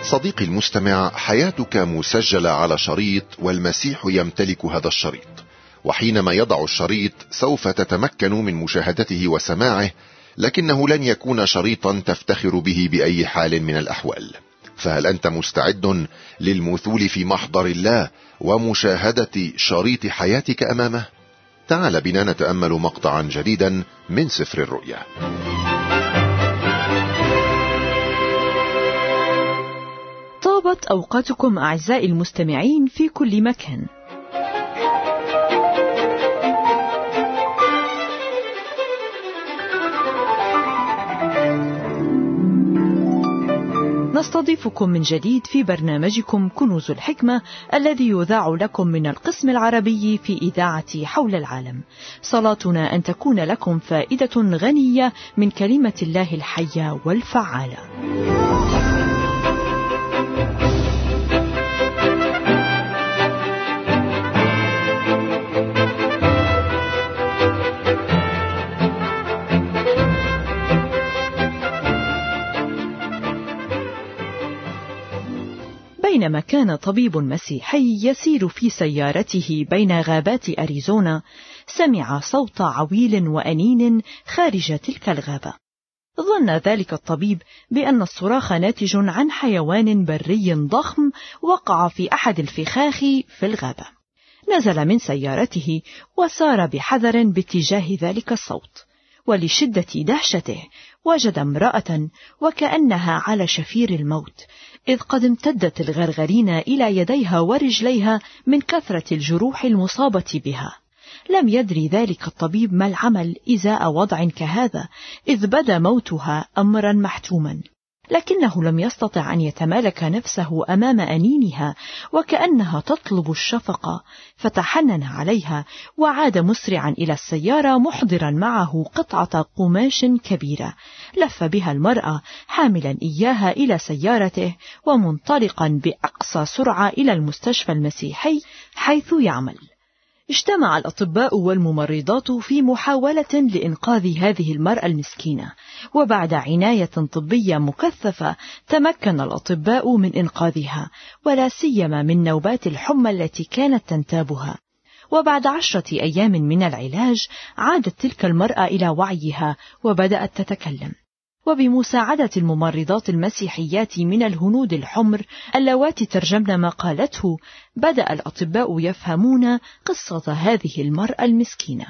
صديقي المستمع، حياتك مسجلة على شريط، والمسيح يمتلك هذا الشريط، وحينما يضع الشريط سوف تتمكن من مشاهدته وسماعه، لكنه لن يكون شريطا تفتخر به بأي حال من الأحوال. فهل أنت مستعد للمثول في محضر الله ومشاهدة شريط حياتك أمامه؟ تعال بنا نتأمل مقطعا جديدا من سفر الرؤيا. طابت أوقاتكم أعزائي المستمعين في كل مكان. نستضيفكم من جديد في برنامجكم كنوز الحكمة الذي يذاع لكم من القسم العربي في إذاعة حول العالم. صلاتنا أن تكون لكم فائدة غنية من كلمة الله الحية والفعالة. بينما كان طبيب مسيحي يسير في سيارته بين غابات أريزونا، سمع صوت عويل وأنين خارج تلك الغابة. ظن ذلك الطبيب بأن الصراخ ناتج عن حيوان بري ضخم وقع في أحد الفخاخ في الغابة. نزل من سيارته وسار بحذر باتجاه ذلك الصوت، ولشدة دهشته وجد امرأة وكأنها على شفير الموت، إذ قد امتدت الغرغرين إلى يديها ورجليها من كثرة الجروح المصابة بها. لم يدري ذلك الطبيب ما العمل إزاء وضع كهذا، إذ بدا موتها أمرا محتوما، لكنه لم يستطع أن يتمالك نفسه أمام أنينها وكأنها تطلب الشفقة، فتحنن عليها وعاد مسرعا إلى السيارة محضرا معه قطعة قماش كبيرة، لف بها المرأة حاملا إياها إلى سيارته ومنطلقا بأقصى سرعة إلى المستشفى المسيحي حيث يعمل. اجتمع الأطباء والممرضات في محاولة لإنقاذ هذه المرأة المسكينة، وبعد عناية طبية مكثفة تمكن الأطباء من إنقاذها، ولا سيما من نوبات الحمى التي كانت تنتابها. وبعد 10 أيام من العلاج عادت تلك المرأة إلى وعيها وبدأت تتكلم. وبمساعدة الممرضات المسيحيات من الهنود الحمر اللواتي ترجمن ما قالته، بدأ الأطباء يفهمون قصة هذه المرأة المسكينة.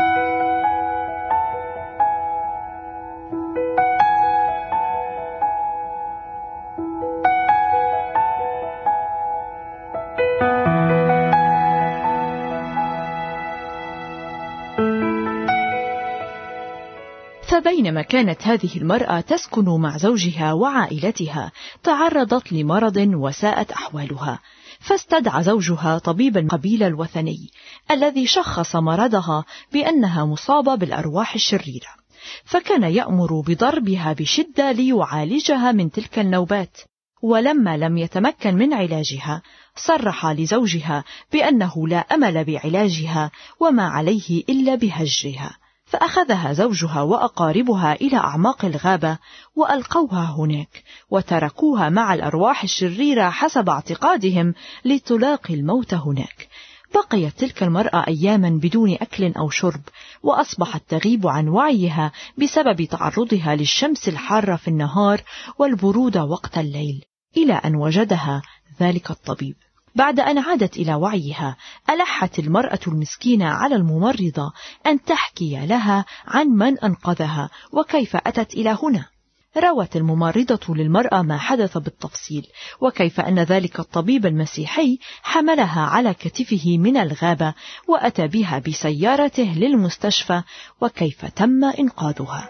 فبينما كانت هذه المرأة تسكن مع زوجها وعائلتها، تعرضت لمرض وساءت أحوالها، فاستدعى زوجها طبيب القبيل الوثني الذي شخص مرضها بأنها مصابة بالأرواح الشريرة، فكان يأمر بضربها بشدة ليعالجها من تلك النوبات. ولما لم يتمكن من علاجها، صرح لزوجها بأنه لا أمل بعلاجها وما عليه إلا بهجرها، فأخذها زوجها وأقاربها إلى أعماق الغابة وألقوها هناك، وتركوها مع الأرواح الشريرة حسب اعتقادهم لتلاقي الموت هناك. بقيت تلك المرأة أياما بدون أكل أو شرب، وأصبحت تغيب عن وعيها بسبب تعرضها للشمس الحارة في النهار والبرودة وقت الليل، إلى أن وجدها ذلك الطبيب. بعد أن عادت إلى وعيها، ألحت المرأة المسكينة على الممرضة أن تحكي لها عن من أنقذها وكيف أتت إلى هنا. روت الممرضة للمرأة ما حدث بالتفصيل، وكيف أن ذلك الطبيب المسيحي حملها على كتفه من الغابة وأتى بها بسيارته للمستشفى، وكيف تم إنقاذها.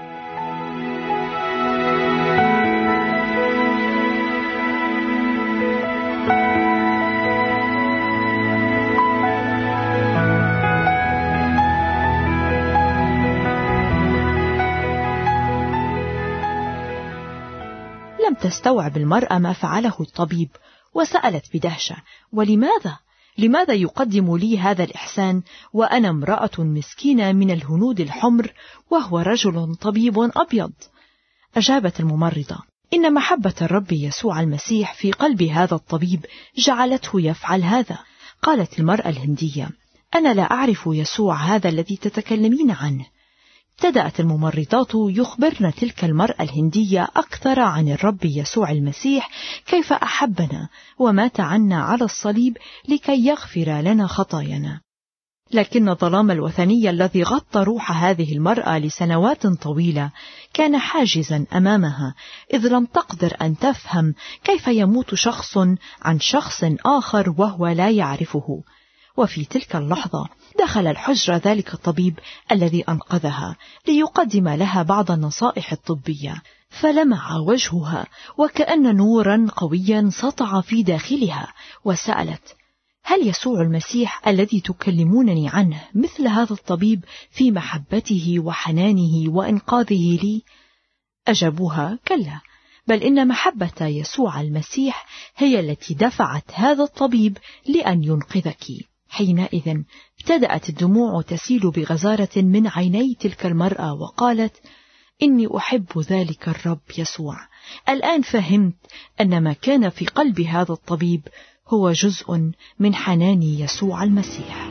لم تستوعب المرأة ما فعله الطبيب، وسألت بدهشة: لماذا يقدم لي هذا الإحسان وأنا امرأة مسكينة من الهنود الحمر وهو رجل طبيب أبيض؟ أجابت الممرضة: إن محبة الرب يسوع المسيح في قلب هذا الطبيب جعلته يفعل هذا. قالت المرأة الهندية: أنا لا أعرف يسوع هذا الذي تتكلمين عنه. ابتدأت الممرضات يخبرن تلك المرأة الهندية أكثر عن الرب يسوع المسيح، كيف أحبنا ومات عنا على الصليب لكي يغفر لنا خطايانا. لكن الظلام الوثني الذي غطى روح هذه المرأة لسنوات طويلة كان حاجزا أمامها، إذ لم تقدر أن تفهم كيف يموت شخص عن شخص آخر وهو لا يعرفه. وفي تلك اللحظة دخل الحجرة ذلك الطبيب الذي أنقذها ليقدم لها بعض النصائح الطبية، فلمع وجهها وكأن نورا قويا سطع في داخلها، وسألت: هل يسوع المسيح الذي تكلمونني عنه مثل هذا الطبيب في محبته وحنانه وإنقاذه لي؟ أجابوها: كلا، بل إن محبة يسوع المسيح هي التي دفعت هذا الطبيب لأن ينقذك. حينئذ ابتدأت الدموع تسيل بغزارة من عيني تلك المرأة، وقالت: إني أحب ذلك الرب يسوع. الآن فهمت أن ما كان في قلب هذا الطبيب هو جزء من حنان يسوع المسيح.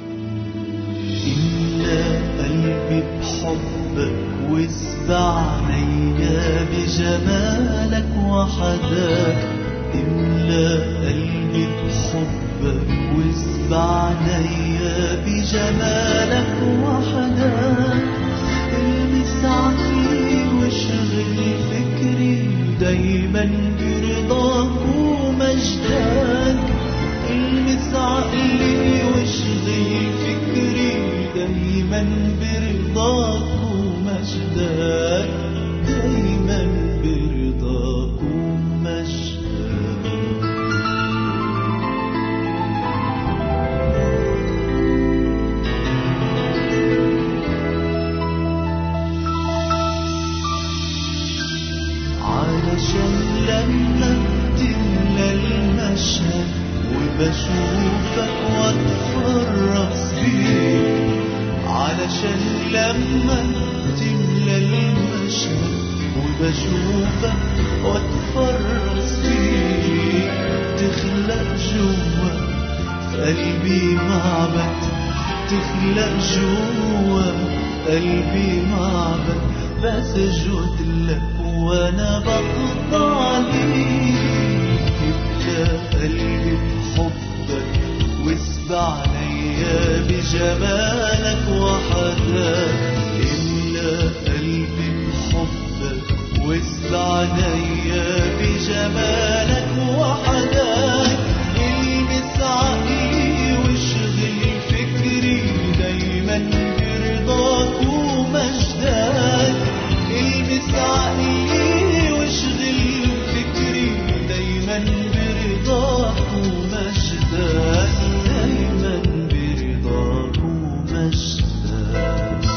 إملأ قلبي بحبك واسبع عينيا بجمالك وحداك. إملأ قلبي بحبك واسبع عينيا بجمالك وحداك. المس عقلي واشغل فكري دايما برضاك ومجدك. المس عقلي واشغل فكري دايما برضاك ومجدك. دايما برضاك ومجدك. علشان لما بتملى المشهد وبشوفك واتفرس بيك. علشان لما بتملى المشهد وبشوفك واتفرس بيك. تخلق جوا في قلبي معبد. تخلق جوا قلبي معبد. بسجد لك وانا بخضع ليك. املأ قلبي بحبك واسبع عينيا بجمالك وحداك. املأ قلبي بحبك واسبع عينيا بجمالك وحداك. المس عقلي واشغل فكري دايما برضاك ومجدك. المس عقلي واشغل فكري دايما برضاك ومجدك. دايما برضاك ومجدك.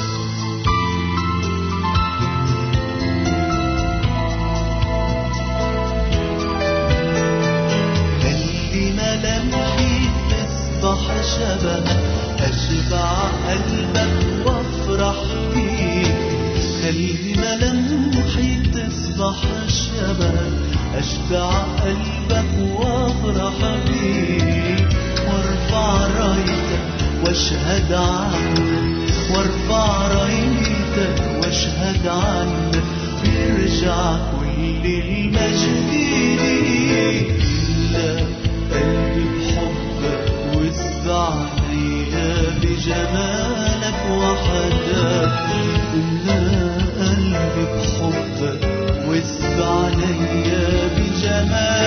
خلي ملامحي تصبح شبهك. أشبع قلبك وافرح بيك. خلي ملامحي تصبح شبهك. أشبع قلبك وافرح بيك. وارفع رايتك واشهد عنك. وارفع رايتك واشهد عنك. بيرجع كل المجد ليك. إلا قلبي بحبك واسبع عينيا بجمالك وحداك. إلا قلبي بحبك واسبع عينيا بجمالك